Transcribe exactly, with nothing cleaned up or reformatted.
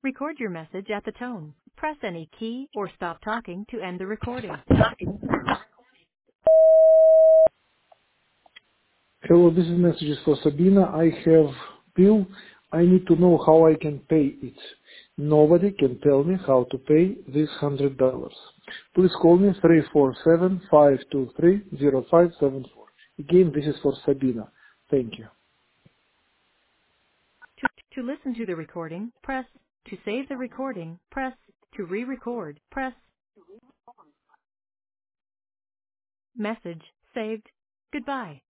Record your message at the tone. Press any key or stop talking to end the recording. Hello, this is messages for Sabina. I have bill. I need to know how I can pay it. Nobody can tell me how to pay this hundred dollars. Please call me three four seven, five two three, zero five seven four. Again, this is for Sabina. Thank you. To, to listen to the recording, press. To save the recording, press. To re-record, press. Message saved. Goodbye.